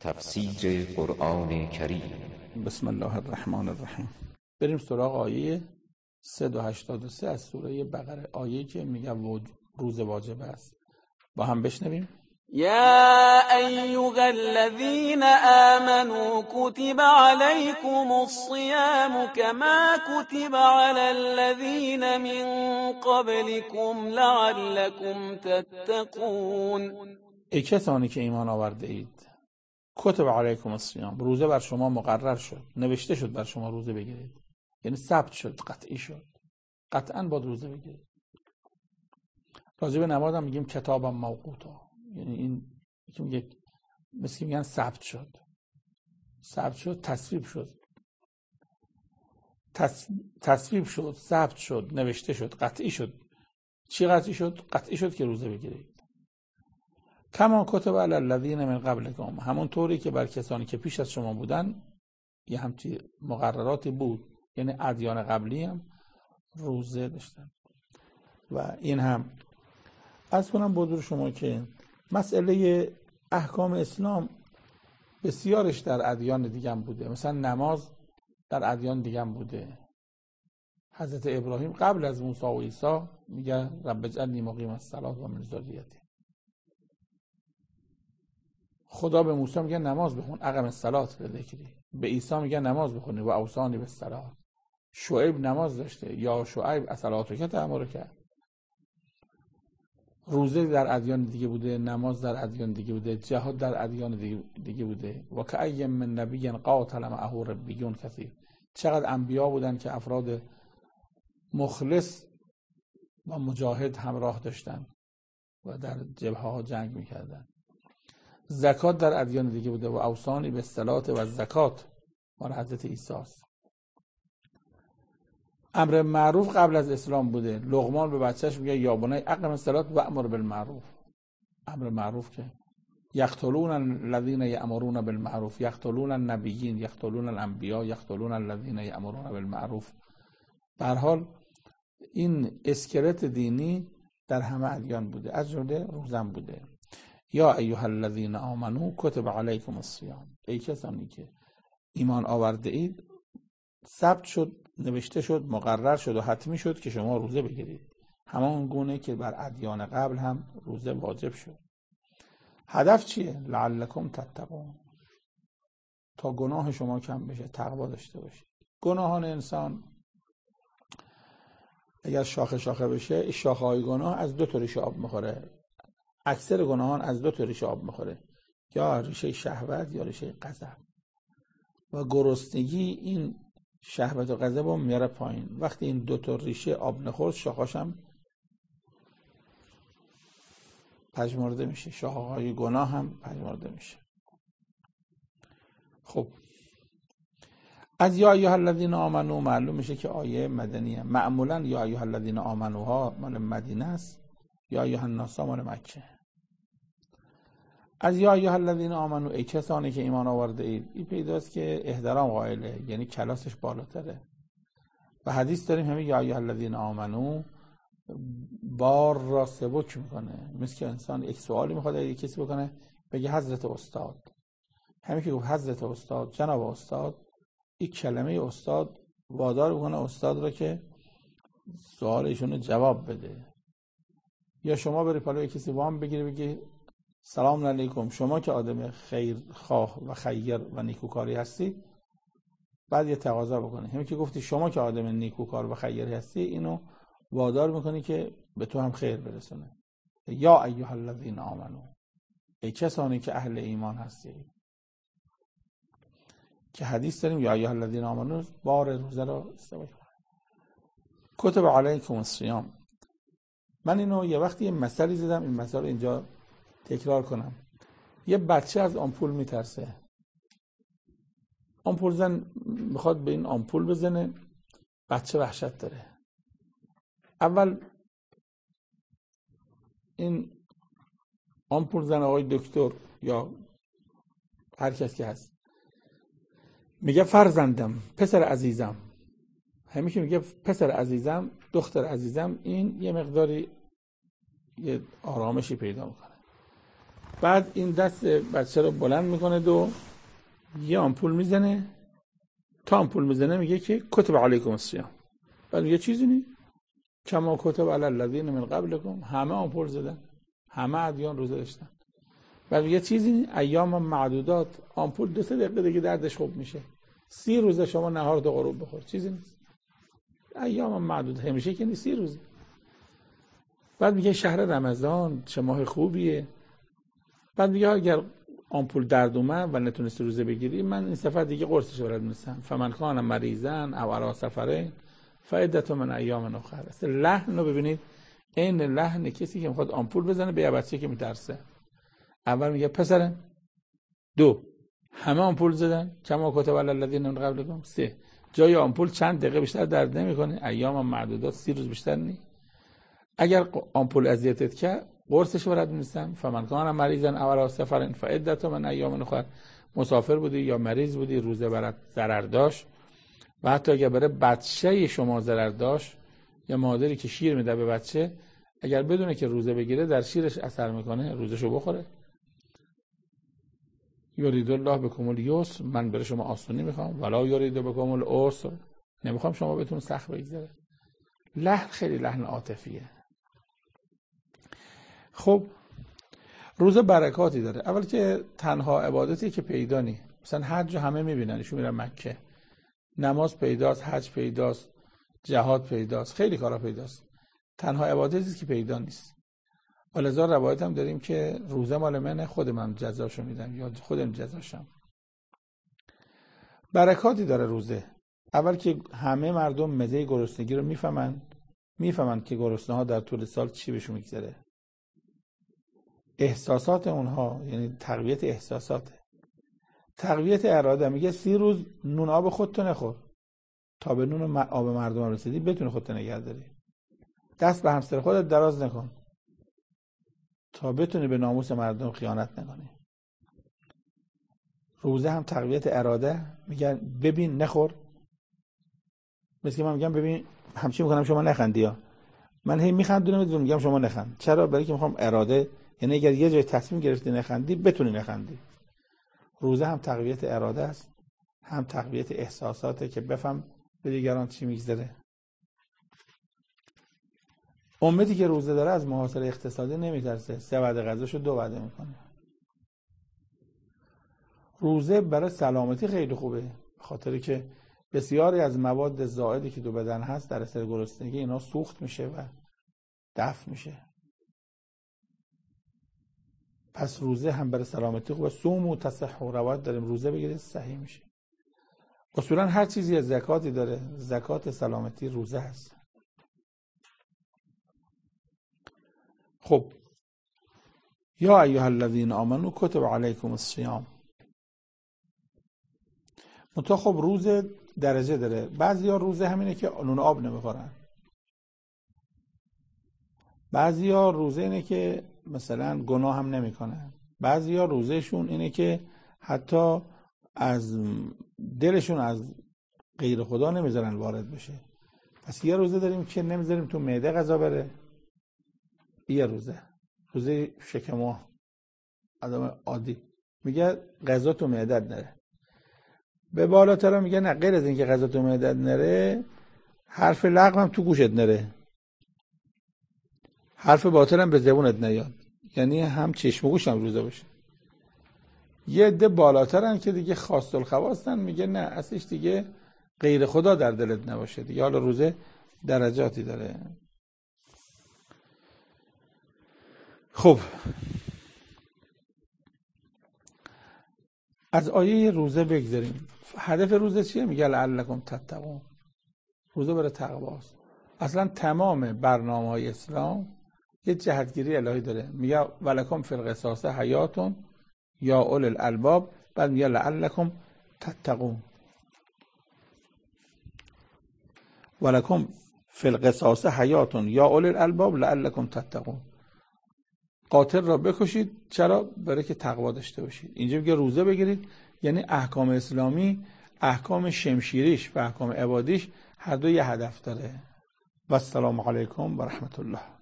تفسیر قرآن کریم. بسم الله الرحمن الرحیم. بریم سراغ آیه 383 از سوره بقره، آیه‌ای که میگه روز واجب است. با هم بشنویم. يا أيها الذين آمنوا كتب عليكم الصيام كما كتب على الذين من قبلكم لعلكم تتقون. ای کسانی که ایمان آورده اید، کتب علیکم الصیام، روزه بر شما مقرر شد، نوشته شد بر شما روزه بگیرید، یعنی ثبت شد، قطعی شد، قطعاً باید روزه بگیرید. راجع به نماز هم میگیم کتابا موقوتا، یعنی این که میگه مثل که میگن ثبت شد، تصویب شد، تصویب شد، ثبت شد، نوشته شد، قطعی شد. چی قطعی شد؟ قطعی شد که روزه بگیرید. کما کتب علی الذین من قبلکم، همون طوری که بر کسانی که پیش از شما بودن یه همچین مقرراتی بود، یعنی ادیان قبلی هم روزه داشتن. و این هم از کنم بدور شما که مسئله احکام اسلام بسیارش در ادیان دیگه هم بوده. مثلا نماز در ادیان دیگه هم بوده. حضرت ابراهیم قبل از موسی و عیسی میگه رب اجعلنی مقیم الصلاة و من ذریتی. خدا به موسی میگه نماز بخون، اقم الصلاة بذکری. به عیسی میگه نماز بخونی و اوصانی بالصلاة. شعیب نماز داشته، یا شعیب الصلاتک تأمرک. روزه در ادیان دیگه بوده، نماز در ادیان دیگه بوده، جهاد در ادیان دیگه بوده. و کأی من نبی قاتل معه ربیون کثیر. چقدر انبیا بودن که افراد مخلص و مجاهد همراه داشتن و در جبهه ها جنگ میکردن. زکات در ادیان دیگه بوده و اوصانی به الصلاة و زکات مال حضرت عیسی است. امر معروف قبل از اسلام بوده. لقمان به بچهش میگه یا بنی اقم الصلاة و امر بالمعروف. امر معروف که یقتلون الذین یأمرون بالمعروف، یقتلون النبیین، یقتلون الانبیا، یقتلون الذین یأمرون بالمعروف. به هر حال این اسکلت دینی در همه ادیان بوده، از جمله روزم بوده. یا ایها الذین آمنو کتب علیکم الصیام، ای کسانی که ایمان آورده اید ثبت شد، نوشته شد، مقرر شد و حتمی شد که شما روزه بگیرید، همان گونه که بر ادیان قبل هم روزه واجب شد. هدف چیه؟ لعلکم تتقون، تا گناه شما کم بشه، تقوا داشته باشید. گناهان انسان اگر شاخه شاخه بشه، شاخه های گناه از دو تا ریشه آب میخوره. اکثر گناهان از دو تا ریشه آب میخوره، یا ریشه شهوت یا ریشه غضب. و گرسنگی این شهوت و غضب رو میاره پایین. وقتی این دو تا ریشه آب نخورد، شاخه‌اش هم پژمرده میشه، شاخه‌های گناه هم پژمرده میشه. خب از یا ایها الذین آمنو معلوم میشه که آیه مدنیه. معمولا یا ایها الذین آمنوها مال مدینه است، یا ایها الناس مال مکه. از یا ایها الذین آمنو، ای کسانی که ایمان آورده اید، این پیداست که احترام قائله، یعنی کلاسش بالاتره. و حدیث داریم همین یا ایها الذین آمنو بار را سبک میکنه. مثل که انسان یک سوالی میخواد یک کسی بکنه، بگه حضرت استاد. همین که گفت حضرت استاد، جناب استاد، این کلمه استاد وادار میکنه استاد را که سوال ایشون جواب بده. یا شما بری پلوی کسی وام بگیری بگی سلام علیکم، شما که آدم خیر خواه و خیر و نیکوکاری هستی، بعد یه تقاضا بکنی. همین که گفتی شما که آدم نیکوکار و خیری هستی، اینو وادار میکنی که به تو هم خیر برسونه. یا ایها الذین آمنو، ای کسانی که اهل ایمان هستی. که حدیث داریم یا ایها الذین آمنو بار روزه رو استفاده کنه. کتب علیکم الصیام. من اینو یه وقتی یه مثالی زدم، این مثال رو اینجا تکرار کنم. یه بچه از آمپول میترسه. آمپول زن میخواد به این آمپول بزنه، بچه وحشت داره. اول این آمپول زن آقای دکتر یا هر کس که هست میگه فرزندم، پسر عزیزم. همین که میگه پسر عزیزم، دختر عزیزم، این یه مقداری یه آرامشی پیدا میکنه. بعد این دست بچه رو بلند میکنه و یه آمپول میزنه، تا آمپول میزنه میگه که کتب علیکم الصیام. بعد میگه چیزی نی کما کتب علی الذین من قبلکم. همه آمپول زدن، همه ادیان روزه داشتن. بعد میگه چیزی نی ایام معدودات، آمپول 2-3 دقیقه دیگه دردش خوب میشه. 30 روزه شما نهار تا غروب بخور، چیزی نیست. ایام معدود همیشه که نیست، 30 روزه. بعد میگه شهر رمضان چه ماه خوبیه. بعد میگه اگر آمپول درد اومد و نتونستی روزه بگیری، من این سفر دیگه قرصش رو می‌نویسم، فمن کان مریضا او علی سفر فعدة من ایام اخر. اصلا لحن رو ببینید، این لحن کسی که میخواد آمپول بزنه به یه بچه که میترسه. اول میگه پسرم 2 همه آمپول زدن کما کتب علی الذین من قبلکم. 3 جای آمپول چند دقیقه بیشتر درد نمیکنه، ایام معدودات 30 روز بیشتر نی. اگر آمپول اذیتت کرد قرصش برات می‌نویسن، فمن کان مریضا او علی سفر فعدة من ایام اخر. مسافر بودی یا مریض بودی، روزه برات ضرر داشت، و حتی اگر برای بچه شما ضرر داشت، یا مادری که شیر میده به بچه، اگر بدونه که روزه بگیره در شیرش اثر میکنه، روزشو بخوره. یرید الله بکم الیسر، من برای شما آسونی میخوام، ولا یرید بکم العسر، نمیخوام شما بهتون سخت بگذره. لحن خیلی لحن عاطفیه. خب روزه برکاتی داره. اول که تنها عبادتی که پیدا نی، مثلا حج همه میبینن، ایشون میرن مکه، نماز پیداست، حج پیداست، جهاد پیداست، خیلی کارا پیداست. تنها عبادتی که پیدا نیست. ولذا روایت هم داریم که روزه مال منه، خود من جزاشو میدم یا خودم جزاشم. برکاتی داره روزه. اول که همه مردم مزه گرسنگی رو میفهمن که گرسنه ها در طول سال چی بهشون میگذره. احساسات اونها، یعنی تقویت احساساته، تقویت اراده. میگه 30 روز نون آب خودتو نخور تا به نون آب مردم رسیدی بتونی خودتو نگه داری. دست به همسر خودت دراز نکن تا بتونی به ناموس مردم خیانت نکنی. روزه هم تقویت اراده. میگن ببین نخور، مثل که من میگم ببین همچین میکنم شما نخندی ها، من هی میخندونم میگم شما نخند. چرا؟ برای که میخوام اراده، یعنی اگر یه جای تصمیم گرفتی نخندی بتونی نخندی. روزه هم تقویت اراده است، هم تقویت احساساته که بفهم به دیگران چی میگذره. امتی که روزه داره از محاصره اقتصادی نمیترسه، 3 وعده غذاشو 2 وعده میکنه. روزه برای سلامتی خیلی خوبه، خاطری که بسیاری از مواد زائدی که تو بدن هست در اثر گرسنگی اینا سوخت میشه و دفع میشه. پس روزه هم برای سلامتی خوبه. صوم و تصحح، روایت داریم روزه بگیرید صحیح میشه. اصولا هر چیزی از زکاتی داره، زکات سلامتی روزه هست. خب یا ایها الذین آمنوا کتب علیکم الصیام. منتها خب روزه درجه داره. بعضیا روزه همینه که نون آب نمیخورن، بعضیا روزه اینه که مثلا گناه هم نمیکنن، بعضیا روزهشون اینه که حتی از دلشون از غیر خدا نمیذارن وارد بشه. پس یه روزه داریم که نمیذاریم تو معده غذا بره، یه روزه شکمو آدم عادی میگه غذا تو معدت نره. به بالاتر میگه نه، غیر از اینکه غذا تو معدت نره، حرف لغو هم تو گوشت نره، حرف باطل هم به زبونت نیاد، یعنی هم چشم و گوش هم روزه باشه. یه عده بالاترن که دیگه خاص الخواستن، میگه نه اصلش دیگه غیر خدا در دلت نباشه دیگه. حالا روزه درجاتی داره. خب از آیه روزه بگذاریم. هدف روزه چیه؟ میگه لعلکم تتقون. روزه برای تقواست. اصلا تمام برنامه‌های اسلام یه جهتگیری الهی داره. میگه ولکم فی القصاص حیاتون یا اول الالباب، بعد میگه لعلکم تتقون. ولکم فی القصاص حیاتون یا اول الالباب لعلکم تتقون. قاتل را بکشید، چرا؟ برای که تقوا داشته باشید. اینجا میگه روزه بگیرید، یعنی احکام اسلامی، احکام شمشیریش و احکام عبادیش هر دو یه هدف داره. و السلام علیکم و رحمت الله.